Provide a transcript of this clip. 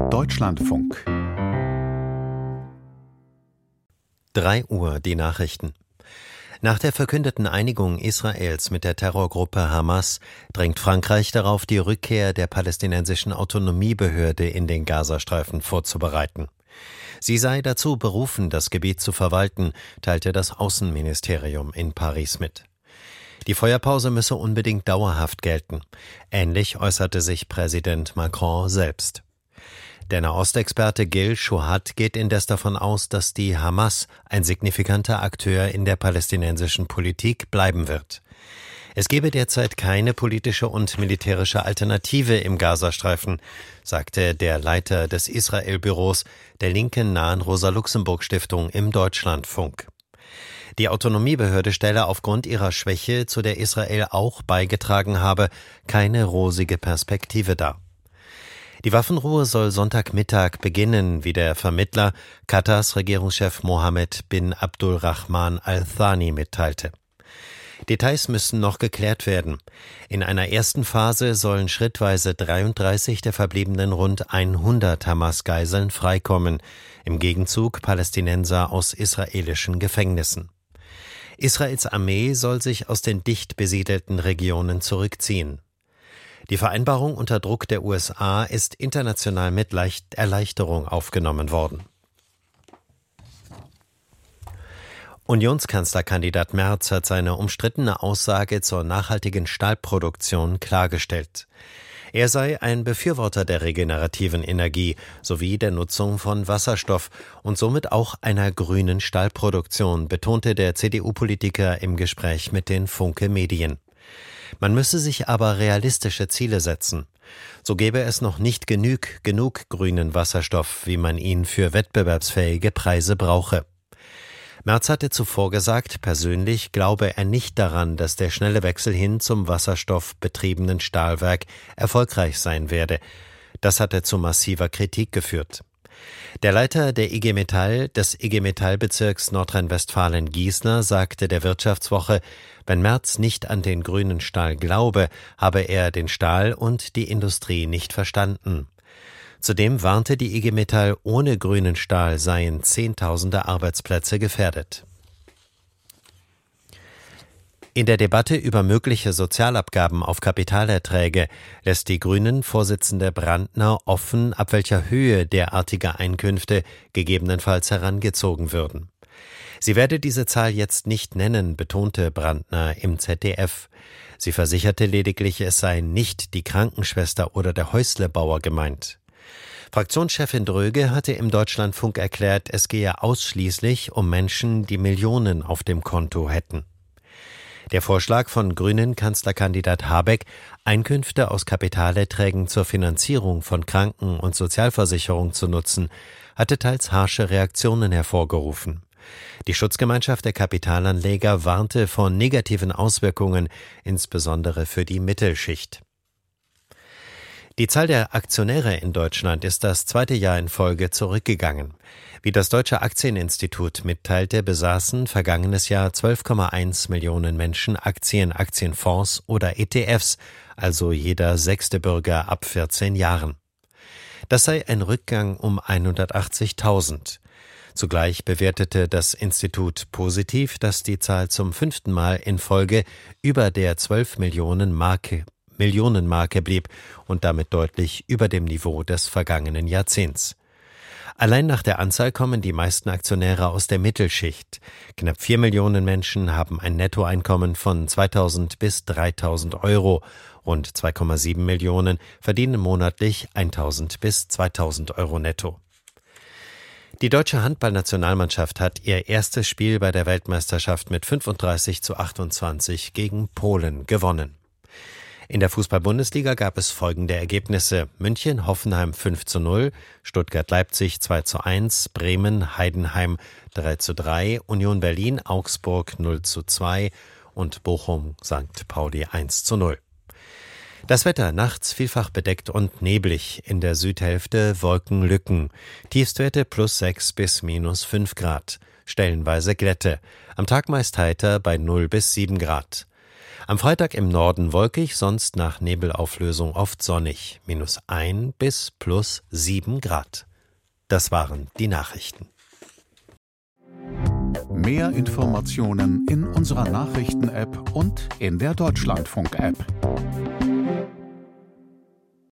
Deutschlandfunk. 3 Uhr, die Nachrichten. Nach der verkündeten Einigung Israels mit der Terrorgruppe Hamas drängt Frankreich darauf, die Rückkehr der palästinensischen Autonomiebehörde in den Gazastreifen vorzubereiten. Sie sei dazu berufen, das Gebiet zu verwalten, teilte das Außenministerium in Paris mit. Die Feuerpause müsse unbedingt dauerhaft gelten. Ähnlich äußerte sich Präsident Macron selbst. Der Nahostexperte Gil Shuhad geht indes davon aus, dass die Hamas ein signifikanter Akteur in der palästinensischen Politik bleiben wird. Es gebe derzeit keine politische und militärische Alternative im Gazastreifen, sagte der Leiter des Israel-Büros der linken nahen Rosa-Luxemburg-Stiftung im Deutschlandfunk. Die Autonomiebehörde stelle aufgrund ihrer Schwäche, zu der Israel auch beigetragen habe, keine rosige Perspektive dar. Die Waffenruhe soll Sonntagmittag beginnen, wie der Vermittler Katars Regierungschef Mohammed bin Abdulrahman Al-Thani mitteilte. Details müssen noch geklärt werden. In einer ersten Phase sollen schrittweise 33 der verbliebenen rund 100 Hamas-Geiseln freikommen, im Gegenzug Palästinenser aus israelischen Gefängnissen. Israels Armee soll sich aus den dicht besiedelten Regionen zurückziehen. Die Vereinbarung unter Druck der USA ist international mit Erleichterung aufgenommen worden. Unionskanzlerkandidat Merz hat seine umstrittene Aussage zur nachhaltigen Stahlproduktion klargestellt. Er sei ein Befürworter der regenerativen Energie sowie der Nutzung von Wasserstoff und somit auch einer grünen Stahlproduktion, betonte der CDU-Politiker im Gespräch mit den Funke Medien. Man müsse sich aber realistische Ziele setzen. So gäbe es noch nicht genug grünen Wasserstoff, wie man ihn für wettbewerbsfähige Preise brauche. Merz hatte zuvor gesagt, persönlich glaube er nicht daran, dass der schnelle Wechsel hin zum wasserstoffbetriebenen Stahlwerk erfolgreich sein werde. Das hatte zu massiver Kritik geführt. Der Leiter des IG Metall-Bezirks Nordrhein-Westfalen-Gießner sagte der Wirtschaftswoche, wenn Merz nicht an den grünen Stahl glaube, habe er den Stahl und die Industrie nicht verstanden. Zudem warnte die IG Metall, ohne grünen Stahl seien Zehntausende Arbeitsplätze gefährdet. In der Debatte über mögliche Sozialabgaben auf Kapitalerträge lässt die Grünen-Vorsitzende Brandner offen, ab welcher Höhe derartige Einkünfte gegebenenfalls herangezogen würden. Sie werde diese Zahl jetzt nicht nennen, betonte Brandner im ZDF. Sie versicherte lediglich, es sei nicht die Krankenschwester oder der Häuslebauer gemeint. Fraktionschefin Dröge hatte im Deutschlandfunk erklärt, es gehe ausschließlich um Menschen, die Millionen auf dem Konto hätten. Der Vorschlag von Grünen-Kanzlerkandidat Habeck, Einkünfte aus Kapitalerträgen zur Finanzierung von Kranken- und Sozialversicherung zu nutzen, hatte teils harsche Reaktionen hervorgerufen. Die Schutzgemeinschaft der Kapitalanleger warnte vor negativen Auswirkungen, insbesondere für die Mittelschicht. Die Zahl der Aktionäre in Deutschland ist das 2. Jahr in Folge zurückgegangen. Wie das Deutsche Aktieninstitut mitteilte, besaßen vergangenes Jahr 12,1 Millionen Menschen Aktien, Aktienfonds oder ETFs, also jeder 6. Bürger ab 14 Jahren. Das sei ein Rückgang um 180.000. Zugleich bewertete das Institut positiv, dass die Zahl zum 5. Mal in Folge über der 12 Millionen Marke blieb und damit deutlich über dem Niveau des vergangenen Jahrzehnts. Allein nach der Anzahl kommen die meisten Aktionäre aus der Mittelschicht. Knapp 4 Millionen Menschen haben ein Nettoeinkommen von 2.000 bis 3.000 Euro. Rund 2,7 Millionen verdienen monatlich 1.000 bis 2.000 Euro netto. Die deutsche Handballnationalmannschaft hat ihr erstes Spiel bei der Weltmeisterschaft mit 35:28 gegen Polen gewonnen. In der Fußball-Bundesliga gab es folgende Ergebnisse: München, Hoffenheim 5:0, Stuttgart-Leipzig 2:1, Bremen, Heidenheim 3:3, Union Berlin, Augsburg 0:2 und Bochum, St. Pauli 1:0. Das Wetter: nachts vielfach bedeckt und neblig, in der Südhälfte Wolkenlücken, Tiefstwerte +6 bis -5 Grad, stellenweise Glätte, am Tag meist heiter bei 0 bis 7 Grad. Am Freitag im Norden wolkig, sonst nach Nebelauflösung oft sonnig, -1 bis +7 Grad. Das waren die Nachrichten. Mehr Informationen in unserer Nachrichten-App und in der Deutschlandfunk-App.